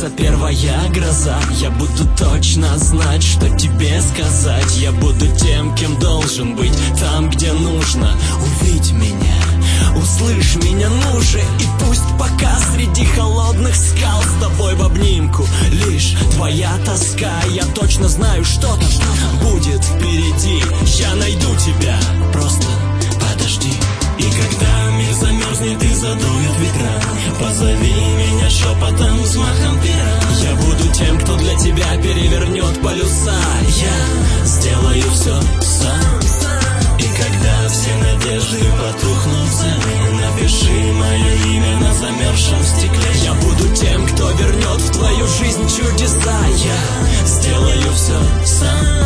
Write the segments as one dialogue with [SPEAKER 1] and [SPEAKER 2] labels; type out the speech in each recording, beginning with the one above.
[SPEAKER 1] начнется первая гроза, я буду точно знать, что тебе сказать. Я буду тем, кем должен быть, там, где нужно. Увидь меня, услышь меня, ну же. И пусть пока среди холодных скал с тобой в обнимку лишь твоя тоска. Я точно знаю, что-то будет впереди. Я найду тебя, просто подожди. И когда мир замерзнет и задует ветра, позови меня шепотом, взмахом пера. Я буду тем, кто для тебя перевернет полюса. Я сделаю все сам. И когда все надежды потухнут в зале, напиши мое имя на замерзшем стекле. Я буду тем, кто вернет в твою жизнь чудеса. Я сделаю все сам.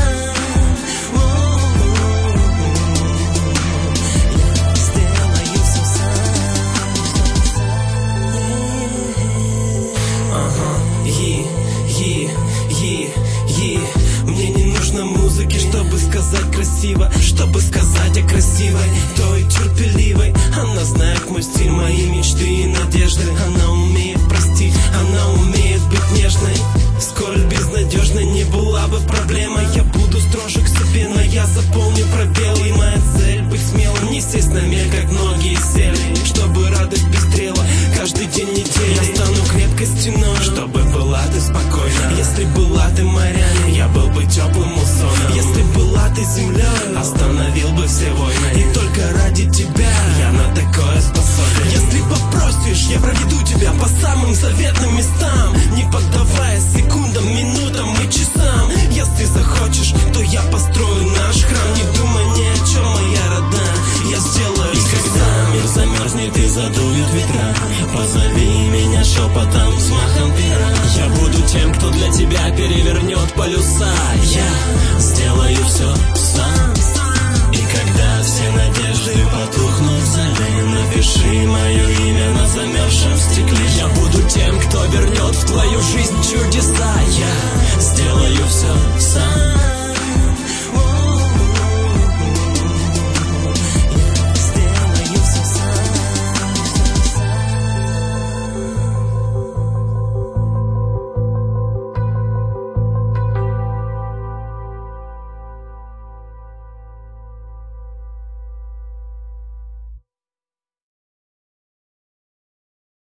[SPEAKER 1] Мне не нужно музыки, чтобы сказать красиво, чтобы сказать о красивой, той терпеливой. Она знает мой стиль, мои мечты и надежды. Она умеет простить, она умеет быть нежной. Сколь безнадежной не была бы проблема, я буду строже к себе, но я заполню пробелы. И моя цель быть смелым, не сесть на мель, как многие сели, чтобы радость пестрела каждый день недели. Я стану крепкой стеной, чтобы была ты спокойна. Если была ты морями, я был бы теплым муссоном. Если была ты землей, остановил бы все войны. И только ради тебя я на такое способен. Если попросишь, я проведу тебя по самым заветным местам, не поддаваясь секундам, минутам и часам. Если захочешь, то я построю